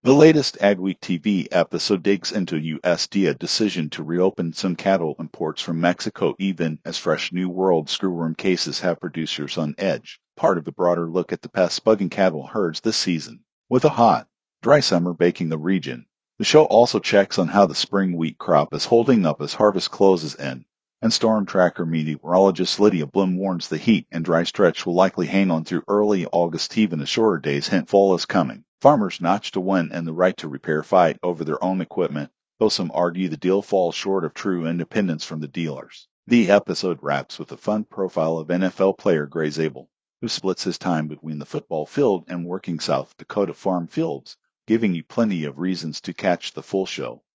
The latest Adweek TV episode digs into USDA decision to reopen some cattle imports from Mexico even as fresh New World screwworm cases have producers on edge, part of the broader look at the pests bugging cattle herds this season. With a hot, dry summer baking the region, the show also checks on how the spring wheat crop is holding up as harvest closes in, and Storm Tracker meteorologist Lydia Bloom warns the heat and dry stretch will likely hang on through early August. Even the shorter days hint fall is coming. Farmers notch to win and the right to repair fight over their own equipment, though some argue the deal falls short of true independence from the dealers. The episode wraps with a fun profile of NFL player Gray Zabel, who splits his time between the football field and working South Dakota farm fields, giving you plenty of reasons to catch the full show.